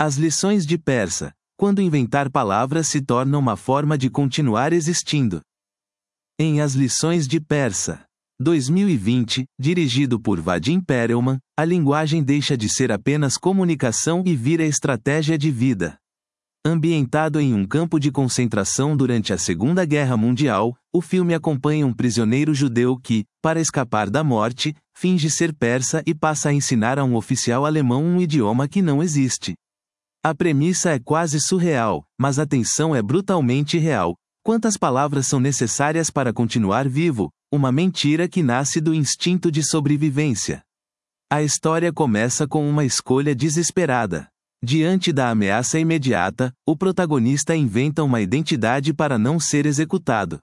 As lições de Persa. Quando inventar palavras se torna uma forma de continuar existindo. Em As Lições de Persa. 2020, dirigido por Vadim Perelman, a linguagem deixa de ser apenas comunicação e vira estratégia de vida. Ambientado em um campo de concentração durante a Segunda Guerra Mundial, o filme acompanha um prisioneiro judeu que, para escapar da morte, finge ser persa e passa a ensinar a um oficial alemão um idioma que não existe. A premissa é quase surreal, mas a tensão é brutalmente real. Quantas palavras são necessárias para continuar vivo? Uma mentira que nasce do instinto de sobrevivência. A história começa com uma escolha desesperada. Diante da ameaça imediata, o protagonista inventa uma identidade para não ser executado.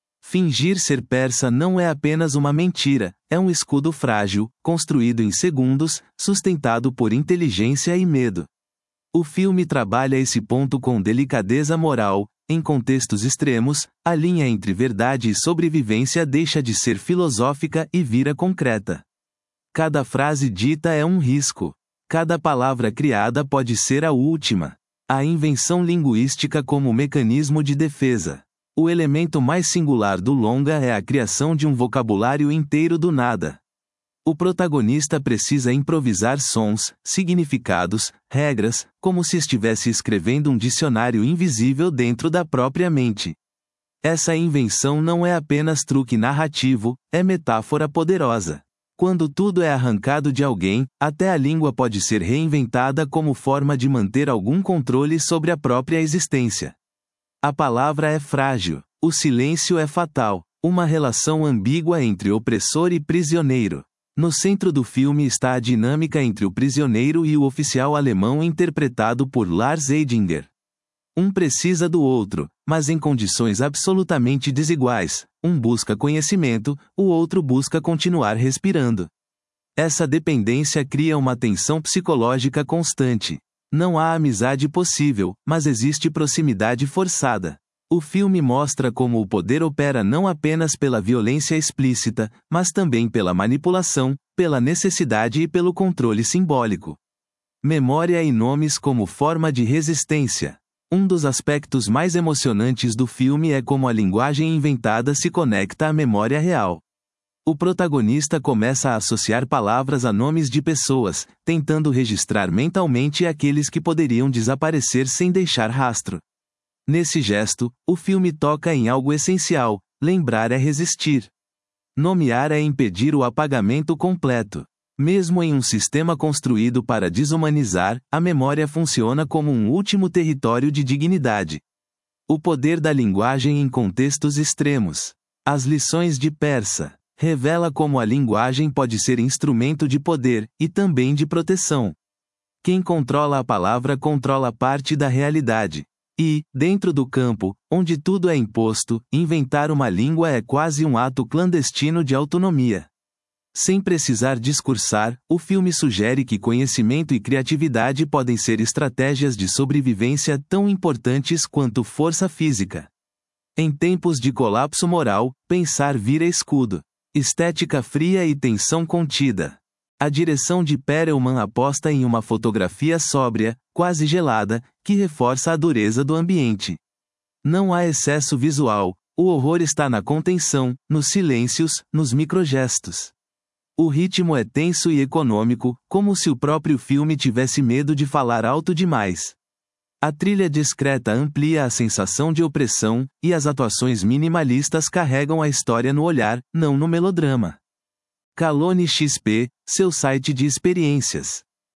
Fingir ser persa não é apenas uma mentira, é um escudo frágil, construído em segundos, sustentado por inteligência e medo. O filme trabalha esse ponto com delicadeza moral. Em contextos extremos, a linha entre verdade e sobrevivência deixa de ser filosófica e vira concreta. Cada frase dita é um risco. Cada palavra criada pode ser a última. A invenção linguística como mecanismo de defesa. O elemento mais singular do longa é a criação de um vocabulário inteiro do nada. O protagonista precisa improvisar sons, significados, regras, como se estivesse escrevendo um dicionário invisível dentro da própria mente. Essa invenção não é apenas truque narrativo, é metáfora poderosa. Quando tudo é arrancado de alguém, até a língua pode ser reinventada como forma de manter algum controle sobre a própria existência. A palavra é frágil, o silêncio é fatal, uma relação ambígua entre opressor e prisioneiro. No centro do filme está a dinâmica entre o prisioneiro e o oficial alemão interpretado por Lars Eidinger. Um precisa do outro, mas em condições absolutamente desiguais. Um busca conhecimento, o outro busca continuar respirando. Essa dependência cria uma tensão psicológica constante. Não há amizade possível, mas existe proximidade forçada. O filme mostra como o poder opera não apenas pela violência explícita, mas também pela manipulação, pela necessidade e pelo controle simbólico. Memória e nomes como forma de resistência. Um dos aspectos mais emocionantes do filme é como a linguagem inventada se conecta à memória real. O protagonista começa a associar palavras a nomes de pessoas, tentando registrar mentalmente aqueles que poderiam desaparecer sem deixar rastro. Nesse gesto, o filme toca em algo essencial: lembrar é resistir. Nomear é impedir o apagamento completo. Mesmo em um sistema construído para desumanizar, a memória funciona como um último território de dignidade. O poder da linguagem em contextos extremos. As Lições de Persa revela como a linguagem pode ser instrumento de poder, e também de proteção. Quem controla a palavra controla parte da realidade. E, dentro do campo, onde tudo é imposto, inventar uma língua é quase um ato clandestino de autonomia. Sem precisar discursar, o filme sugere que conhecimento e criatividade podem ser estratégias de sobrevivência tão importantes quanto força física. Em tempos de colapso moral, pensar vira escudo. Estética fria e tensão contida. A direção de Perelman aposta em uma fotografia sóbria, quase gelada, que reforça a dureza do ambiente. Não há excesso visual, o horror está na contenção, nos silêncios, nos microgestos. O ritmo é tenso e econômico, como se o próprio filme tivesse medo de falar alto demais. A trilha discreta amplia a sensação de opressão, e as atuações minimalistas carregam a história no olhar, não no melodrama. Calone XP, seu site de experiências.